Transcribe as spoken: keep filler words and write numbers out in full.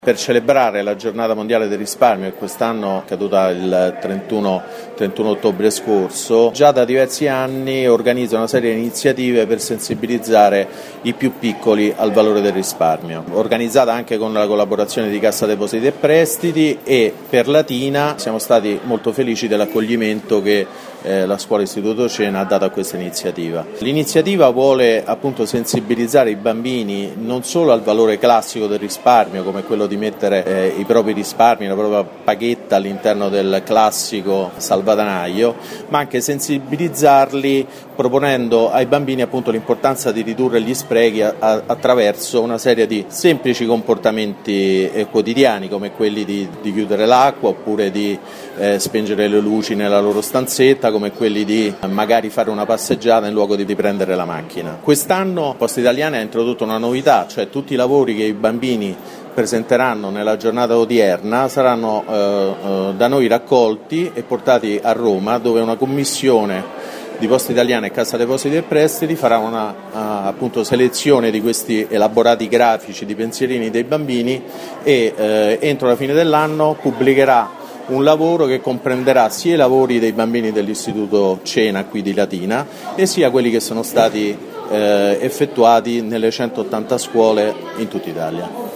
Per celebrare la giornata mondiale del risparmio, che quest'anno è caduta il trentuno ottobre scorso, già da diversi anni organizza una serie di iniziative per sensibilizzare i più piccoli al valore del risparmio. Organizzata anche con la collaborazione di Cassa Depositi e Prestiti, e per Latina siamo stati molto felici dell'accoglimento che eh, la scuola Istituto Cena ha dato a questa iniziativa. L'iniziativa vuole appunto sensibilizzare i bambini non solo al valore classico del risparmio, come quello di mettere eh, i propri risparmi, la propria paghetta all'interno del classico salvadanaio, ma anche sensibilizzarli proponendo ai bambini appunto l'importanza di ridurre gli sprechi a, a, attraverso una serie di semplici comportamenti eh, quotidiani, come quelli di, di chiudere l'acqua, oppure di eh, spengere le luci nella loro stanzetta, come quelli di eh, magari fare una passeggiata in luogo di riprendere la macchina. Quest'anno Poste Italiane ha introdotto una novità, cioè tutti i lavori che i bambini presenteranno nella giornata odierna saranno eh, eh, da noi raccolti e portati a Roma, dove una commissione di Poste Italiane e Cassa Depositi e Prestiti farà una uh, appunto selezione di questi elaborati grafici di pensierini dei bambini e eh, entro la fine dell'anno pubblicherà un lavoro che comprenderà sia i lavori dei bambini dell'Istituto Cena qui di Latina e sia quelli che sono stati eh, effettuati nelle centottanta scuole in tutta Italia.